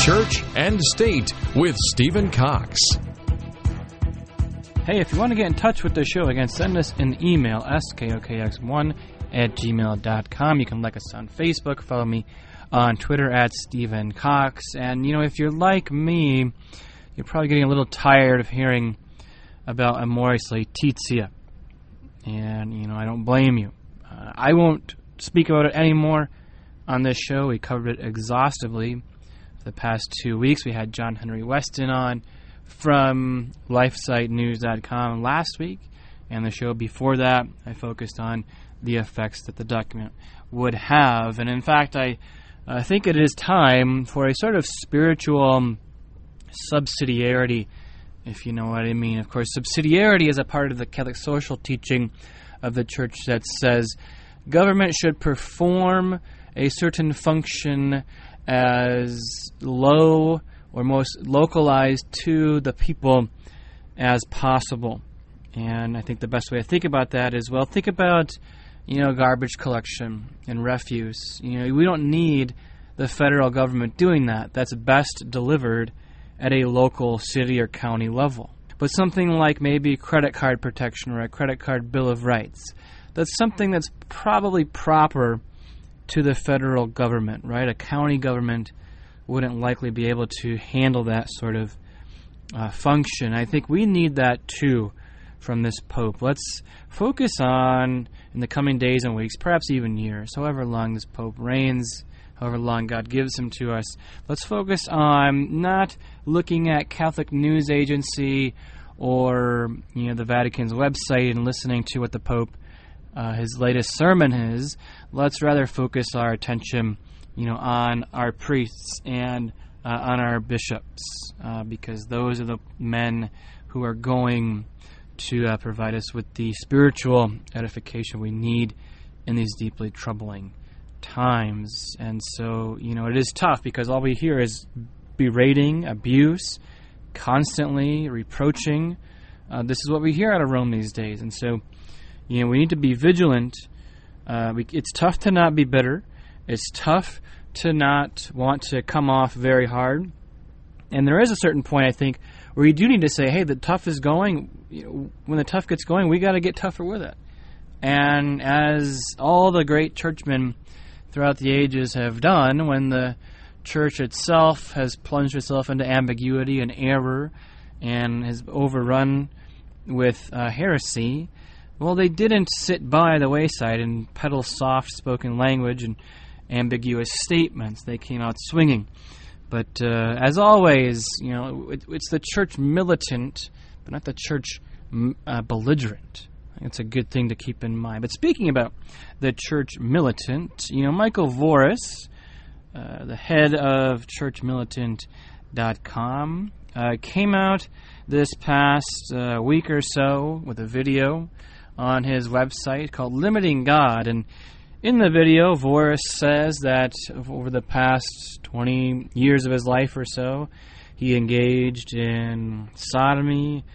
Church and State with Stephen Cox. Hey, if you want to get in touch with the show, again, send us an email, skokx1@gmail.com. You can like us on Facebook, follow me on Twitter @Stephen Cox. And, if you're like me, you're probably getting a little tired of hearing about Amoris Laetitia. And, I don't blame you. I won't speak about it anymore on this show. We covered it exhaustively for the past 2 weeks. We had John Henry Weston on from LifeSiteNews.com last week, and the show before that, I focused on the effects that the document would have. And in fact, I think it is time for a sort of spiritual subsidiarity, if you know what I mean. Of course, subsidiarity is a part of the Catholic social teaching of the Church that says government should perform a certain function as low or most localized to the people as possible. And I think the best way to think about that is, well, think about, garbage collection and refuse. We don't need the federal government doing that. That's best delivered at a local city or county level. But something like maybe credit card protection or a credit card bill of rights, that's something that's probably proper to the federal government, right? A county government wouldn't likely be able to handle that sort of function. I think we need that too from this Pope. Let's focus on, in the coming days and weeks, perhaps even years, however long this Pope reigns, however long God gives him to us, let's focus on not looking at Catholic News Agency or the Vatican's website and listening to what the Pope, his latest sermon is. Let's rather focus our attention on our priests and on our bishops, because those are the men who are going to provide us with the spiritual edification we need in these deeply troubling times. And so, it is tough because all we hear is berating, abuse, constantly reproaching. This is what we hear out of Rome these days. And so, we need to be vigilant. It's tough to not be bitter. It's tough to not want to come off very hard. And there is a certain point, I think, where you do need to say, hey, the tough is going. When the tough gets going, we got to get tougher with it. And as all the great churchmen throughout the ages have done, when the church itself has plunged itself into ambiguity and error and has overrun with heresy, well, they didn't sit by the wayside and peddle soft-spoken language and ambiguous statements. They came out swinging. But as always, it's the church militant, but not the church belligerent. It's a good thing to keep in mind. But speaking about the church militant, Michael Voris, the head of churchmilitant.com, came out this past week or so with a video on his website called Limiting God. And in the video, Voris says that over the past 20 years of his life or so, he engaged in sodomy,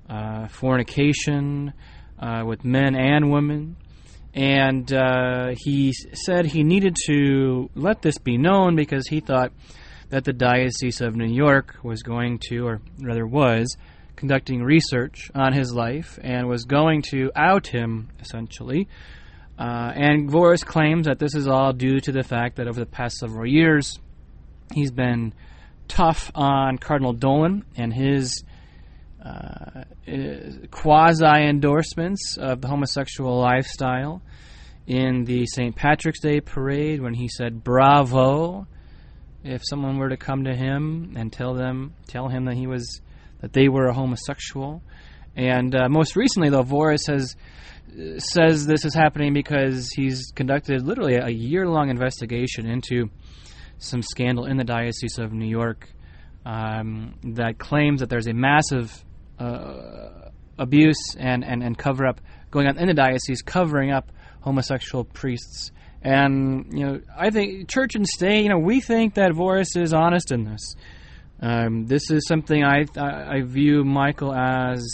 fornication with men and women. And he said he needed to let this be known because he thought that the Diocese of New York was going to, or rather was, conducting research on his life and was going to out him, essentially. And Voris claims that this is all due to the fact that over the past several years, he's been tough on Cardinal Dolan and his quasi-endorsements of the homosexual lifestyle in the St. Patrick's Day parade when he said bravo if someone were to come to him and tell him that they were a homosexual. And most recently, though, Voris says this is happening because he's conducted literally a year-long investigation into some scandal in the Diocese of New York that claims that there's a massive abuse and cover-up going on in the diocese, covering up homosexual priests. And, I think church and state, we think that Voris is honest in this. This is something I view Michael as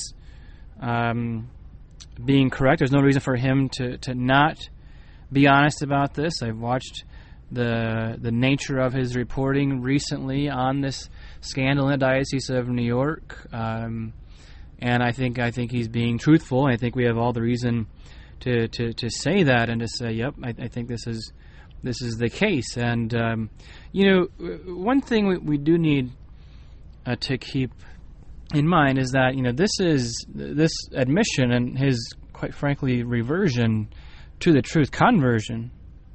being correct. There's no reason for him to not be honest about this. I've watched the nature of his reporting recently on this scandal in the Diocese of New York, and I think he's being truthful. I think we have all the reason to say that and to say, yep, I think this is the case. And one thing we do need to keep in mind is that this admission and his, quite frankly, reversion to the truth, conversion,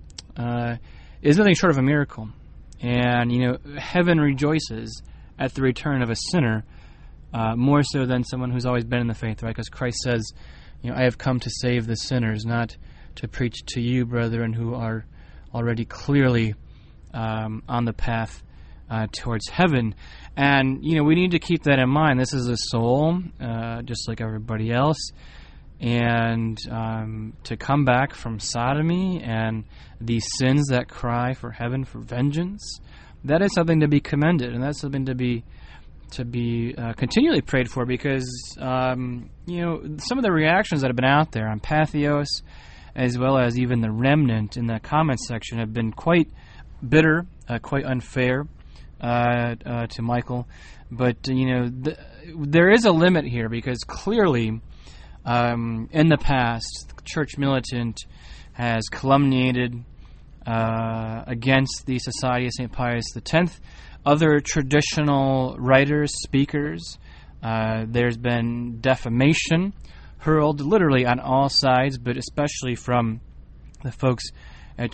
is nothing short of a miracle. And heaven rejoices at the return of a sinner more so than someone who's always been in the faith, right? Because Christ says, I have come to save the sinners, not to preach to you, brethren, who are already clearly on the path towards heaven. And, we need to keep that in mind. This is a soul, just like everybody else. And to come back from sodomy and these sins that cry for heaven, for vengeance, that is something to be commended, and that's something to be continually prayed for, because some of the reactions that have been out there on Patheos, as well as even the remnant in the comments section, have been quite bitter, quite unfair to Michael. But there is a limit here, because clearly in the past, Church Militant has calumniated against the Society of St. Pius X, other traditional writers, speakers. There's been defamation hurled literally on all sides, but especially from the folks at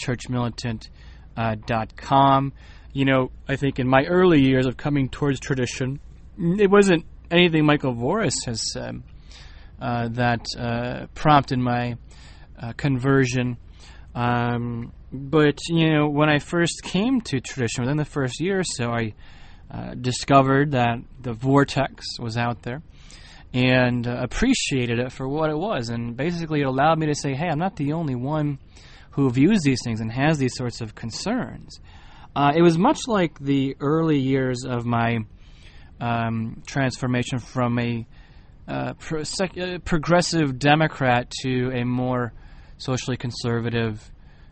churchmilitant.com. I think in my early years of coming towards tradition, it wasn't anything Michael Voris has said that prompted my conversion. But, when I first came to tradition, within the first year or so, I discovered that the vortex was out there and appreciated it for what it was. And basically it allowed me to say, hey, I'm not the only one who views these things and has these sorts of concerns. It was much like the early years of my transformation from a progressive Democrat to a more socially conservative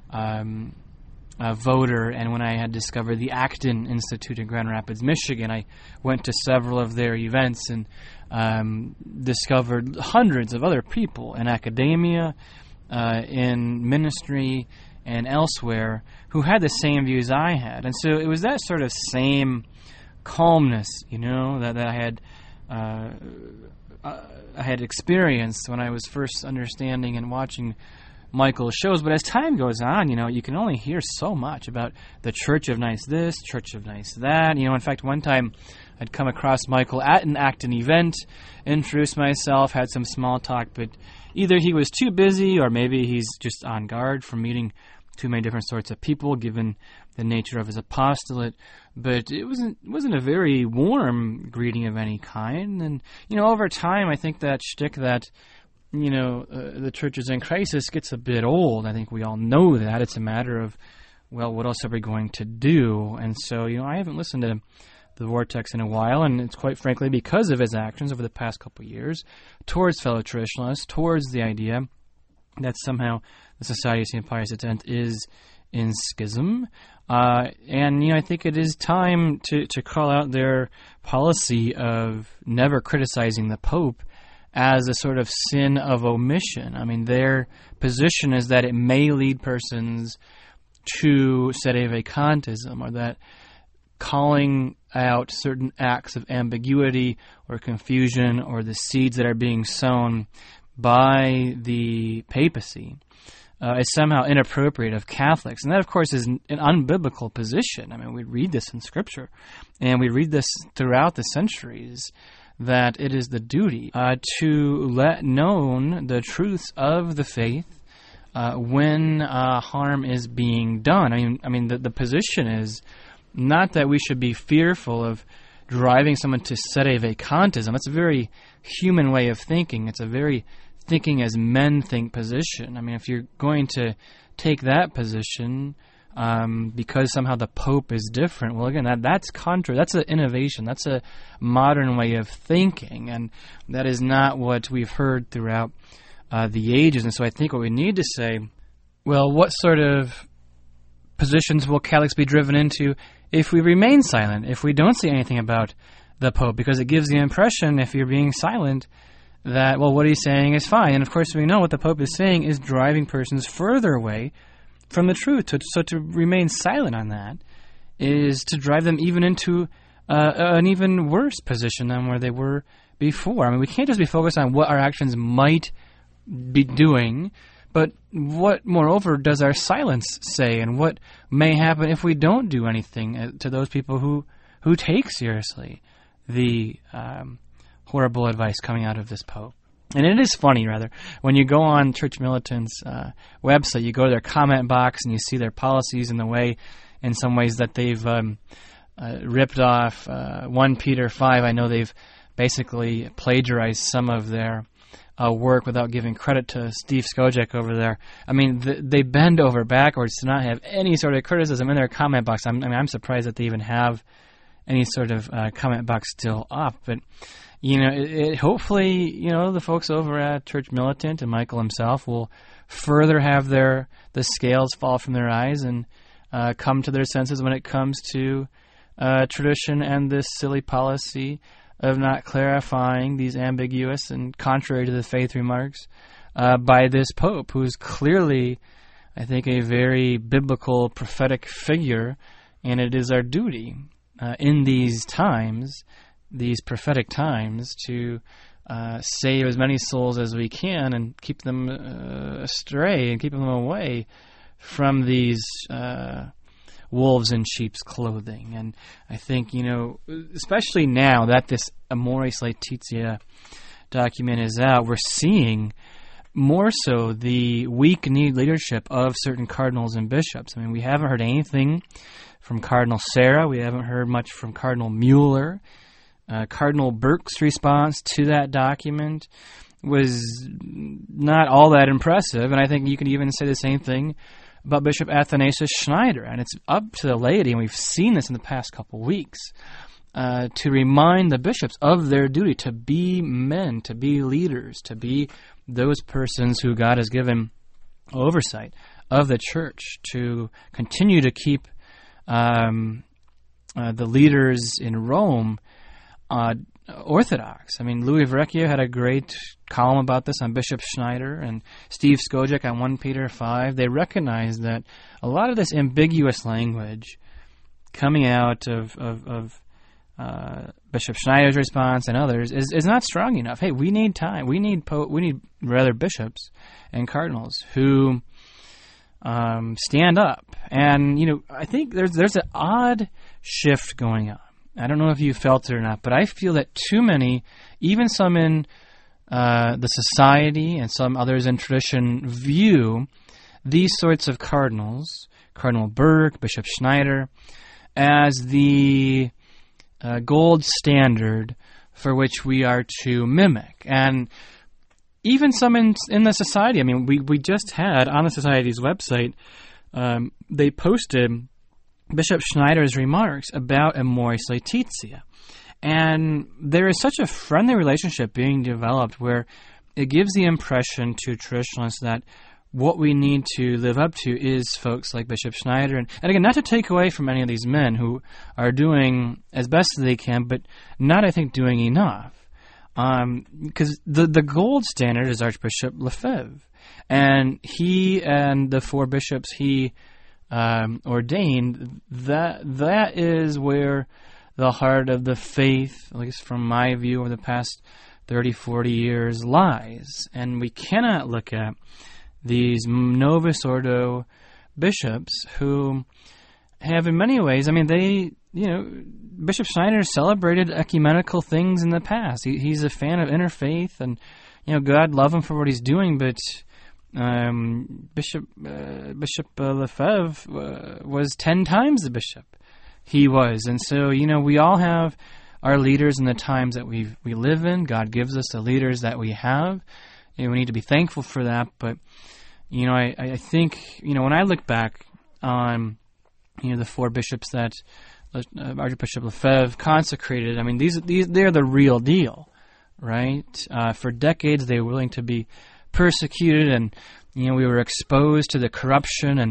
voter. And when I had discovered the Acton Institute in Grand Rapids, Michigan, I went to several of their events and discovered hundreds of other people in academia, in ministry, and elsewhere who had the same views I had. And so it was that sort of same calmness, that I had experienced when I was first understanding and watching Michael's shows. But as time goes on, you can only hear so much about the Church of Nice this, Church of Nice that. In fact, one time I'd come across Michael at an Acton event, introduced myself, had some small talk, but either he was too busy or maybe he's just on guard from meeting too many different sorts of people, given the nature of his apostolate. But it wasn't a very warm greeting of any kind. And over time, I think that shtick that the church is in crisis gets a bit old. I think we all know that. It's a matter of, well, what else are we going to do? And so I haven't listened to the Vortex in a while, and it's quite frankly because of his actions over the past couple of years towards fellow traditionalists, towards the idea that somehow the Society of St. Pius X is in schism. And I think it is time to call out their policy of never criticizing the Pope as a sort of sin of omission. I mean, their position is that it may lead persons to sedevacantism, or that calling out certain acts of ambiguity or confusion or the seeds that are being sown by the papacy is somehow inappropriate of Catholics. And that, of course, is an unbiblical position. I mean, we read this in Scripture, and we read this throughout the centuries, that it is the duty to let known the truths of the faith when harm is being done. I mean, the position is not that we should be fearful of driving someone to sedevacantism. That's a very human way of thinking. It's a very thinking as men think position. I mean, if you're going to take that position because somehow the Pope is different, well, again, that's contrary. That's an innovation. That's a modern way of thinking, and that is not what we've heard throughout the ages. And so I think what we need to say, well, what sort of positions will Catholics be driven into if we remain silent, if we don't say anything about the Pope? Because it gives the impression, if you're being silent, that, well, what he's saying is fine. And of course, we know what the Pope is saying is driving persons further away from the truth. So to remain silent on that is to drive them even into an even worse position than where they were before. I mean, we can't just be focused on what our actions might be doing, but what, moreover, does our silence say, and what may happen if we don't do anything to those people who take seriously the horrible advice coming out of this Pope. And it is funny, rather, when you go on Church Militant's website, you go to their comment box and you see their policies and the way, in some ways, that they've ripped off 1 Peter 5. I know they've basically plagiarized some of their work without giving credit to Steve Skojec over there. I mean, they bend over backwards to not have any sort of criticism in their comment box. I'm surprised that they even have any sort of comment box still up. But, hopefully, the folks over at Church Militant and Michael himself will further have the scales fall from their eyes and come to their senses when it comes to tradition and this silly policy of not clarifying these ambiguous and contrary to the faith remarks by this Pope, who is clearly, I think, a very biblical prophetic figure, and it is our duty in these times, these prophetic times, to save as many souls as we can and keep them astray and keep them away from these wolves in sheep's clothing. And I think, especially now that this Amoris Laetitia document is out, we're seeing more so the weak-kneed leadership of certain cardinals and bishops. I mean, we haven't heard anything from Cardinal Sarah. We haven't heard much from Cardinal Mueller. Cardinal Burke's response to that document was not all that impressive, and I think you can even say the same thing about Bishop Athanasius Schneider. And it's up to the laity, and we've seen this in the past couple weeks, to remind the bishops of their duty to be men, to be leaders, to be those persons who God has given oversight of the church, to continue to keep the leaders in Rome orthodox. I mean, Louis Verrecchio had a great column about this on Bishop Schneider, and Steve Skojec on 1 Peter 5. They recognized that a lot of this ambiguous language coming out of Bishop Schneider's response and others is not strong enough. Hey, we need time. We need bishops and cardinals who stand up. And I think there's an odd shift going on. I don't know if you felt it or not, but I feel that too many, even some in the society and some others in tradition, view these sorts of cardinals, Cardinal Burke, Bishop Schneider, as the gold standard for which we are to mimic. And even some in the society, I mean, we just had on the society's website, they posted Bishop Schneider's remarks about Amoris Laetitia. And there is such a friendly relationship being developed where it gives the impression to traditionalists that what we need to live up to is folks like Bishop Schneider. And again, not to take away from any of these men who are doing as best as they can, but not, I think, doing enough. Because the gold standard is Archbishop Lefebvre. And he and the 4 bishops he ordained, that is where the heart of the faith, at least from my view over the past 30, 40 years, lies. And we cannot look at these Novus Ordo bishops who have in many ways, I mean, Bishop Schneider celebrated ecumenical things in the past. He's a fan of interfaith, and, God love him for what he's doing, but Bishop Lefebvre was 10 times the bishop he was. And so, we all have our leaders in the times that we live in. God gives us the leaders that we have, and we need to be thankful for that. But, I think, when I look back on, the 4 bishops that Archbishop Lefebvre consecrated, I mean, they're the real deal, right? For decades, they were willing to be persecuted, and we were exposed to the corruption and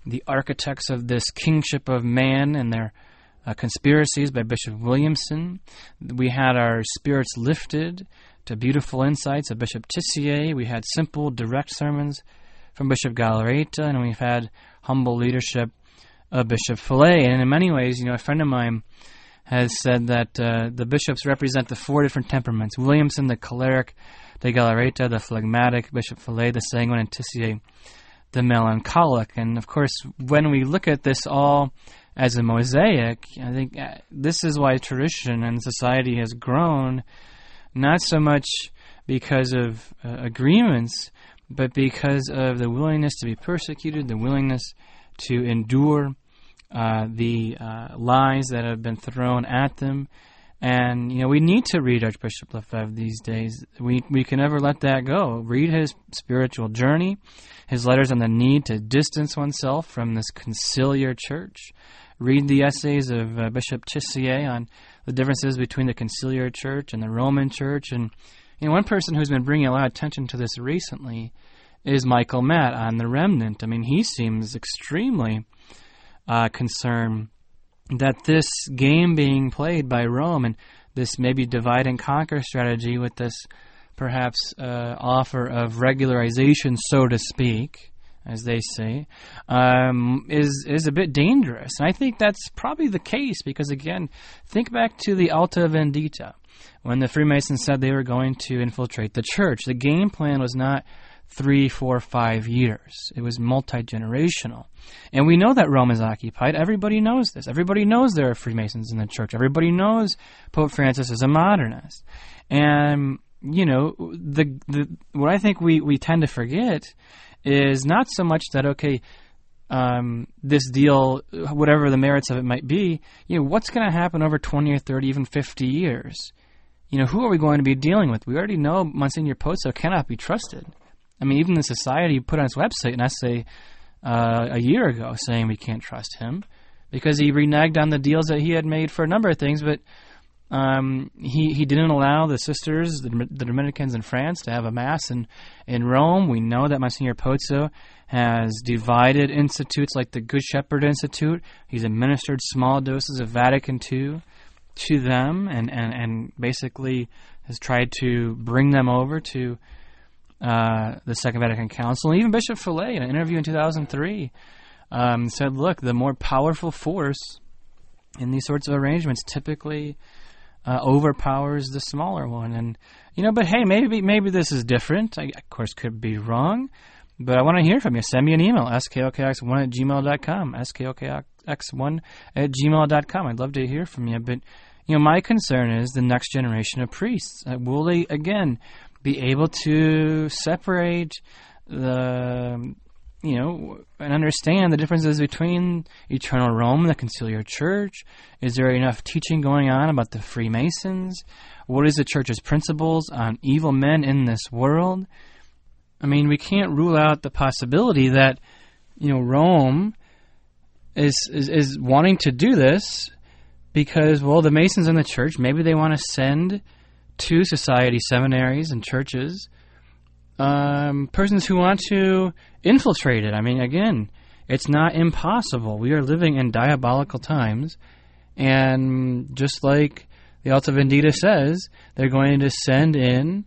the architects of this kingship of man and their conspiracies by Bishop Williamson. We had our spirits lifted to beautiful insights of Bishop Tissier. We had simple, direct sermons from Bishop Galarreta, and we've had humble leadership of Bishop Fillet. And in many ways, a friend of mine has said that the bishops represent the four different temperaments: Williamson, the choleric; de Galarreta, the phlegmatic; Bishop Fillet, the sanguine; and Tissier, the melancholic. And of course, when we look at this all as a mosaic, I think this is why tradition and society has grown, not so much because of agreements, but because of the willingness to be persecuted, the willingness to endure the lies that have been thrown at them. And, we need to read Archbishop Lefebvre these days. We can never let that go. Read his spiritual journey, his letters on the need to distance oneself from this conciliar church. Read the essays of Bishop Tissier on the differences between the conciliar church and the Roman church. And one person who's been bringing a lot of attention to this recently is Michael Matt on the Remnant. He seems extremely concerned that this game being played by Rome and this maybe divide and conquer strategy with this perhaps offer of regularization, so to speak, as they say, is a bit dangerous. And I think that's probably the case because, again, think back to the Alta Vendita, when the Freemasons said they were going to infiltrate the church. The game plan was not 3, 4, 5 years. It was multi-generational. And we know that Rome is occupied. Everybody knows this. Everybody knows there are Freemasons in the church. Everybody knows Pope Francis is a modernist. And, what I think we tend to forget is not so much that, this deal, whatever the merits of it might be, what's going to happen over 20 or 30, even 50 years? Who are we going to be dealing with? We already know Monsignor Pozzo cannot be trusted. Even the society put on its website an essay a year ago saying we can't trust him because he reneged on the deals that he had made for a number of things, but he didn't allow the sisters, the Dominicans in France, to have a mass in Rome. We know that Monsignor Pozzo has divided institutes like the Good Shepherd Institute. He's administered small doses of Vatican II to them and basically has tried to bring them over to the Second Vatican Council. And even Bishop Fillet, in an interview in 2003, said, look, the more powerful force in these sorts of arrangements typically overpowers the smaller one. And, but hey, maybe this is different. I, of course, could be wrong, but I want to hear from you. Send me an email, skokx1@gmail.com, skokx1@gmail.com. I'd love to hear from you. But, my concern is the next generation of priests. Will they, again, be able to separate and understand the differences between eternal Rome and the conciliar church? Is there enough teaching going on about the Freemasons? What is the church's principles on evil men in this world? We can't rule out the possibility that, Rome is wanting to do this because, the Masons in the church, maybe they want to send to society seminaries and churches persons who want to infiltrate it. Again, it's not impossible. We are living in diabolical times, and just like the Alta Vendita says, they're going to send in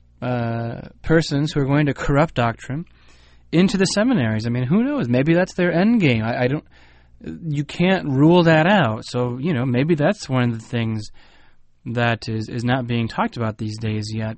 persons who are going to corrupt doctrine into the seminaries. Who knows? Maybe that's their end game. You can't rule that out. So, maybe that's one of the things that is not being talked about these days yet,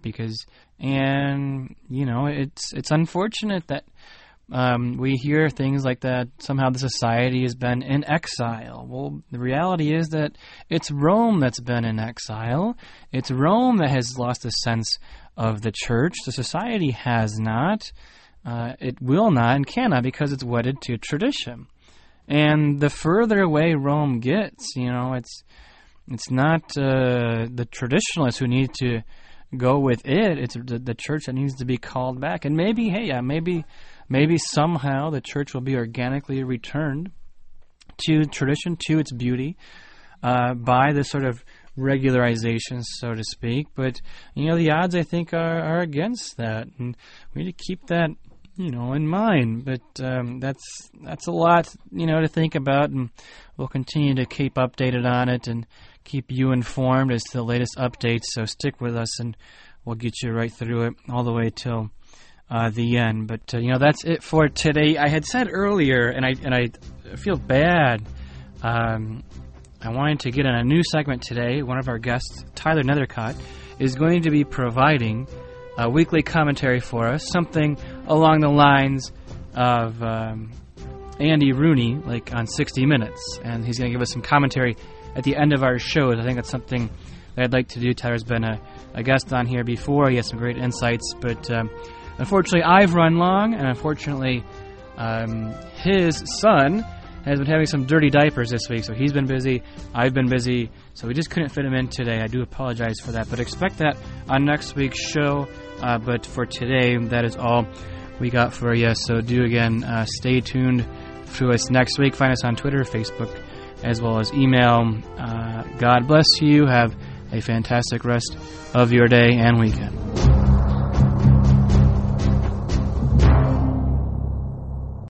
it's unfortunate that we hear things like that somehow the society has been in exile. Well, the reality is that it's Rome that's been in exile. It's Rome that has lost a sense of the church. The society has not. It will not and cannot because it's wedded to tradition. And the further away Rome gets, it's not the traditionalists who need to go with it. It's the church that needs to be called back. And maybe somehow the church will be organically returned to tradition, to its beauty, by this sort of regularization, so to speak. But, the odds, I think, are against that. And we need to keep that in mind. But that's a lot, to think about, and we'll continue to keep updated on it and keep you informed as to the latest updates. So stick with us, and we'll get you right through it all the way till the end. But that's it for today. I had said earlier, and I feel bad. I wanted to get on a new segment today. One of our guests, Tyler Nethercott, is going to be providing a weekly commentary for us, something along the lines of Andy Rooney, like on 60 Minutes. And he's going to give us some commentary at the end of our shows. I think that's something that I'd like to do. Tyler's been a guest on here before. He has some great insights. But unfortunately, I've run long, and unfortunately, his son has been having some dirty diapers this week, so he's been busy, I've been busy, so we just couldn't fit him in today. I do apologize for that, but expect that on next week's show. But for today, that is all we got for you, so do again, stay tuned to us next week. Find us on Twitter, Facebook, as well as email. God bless you. Have a fantastic rest of your day and weekend.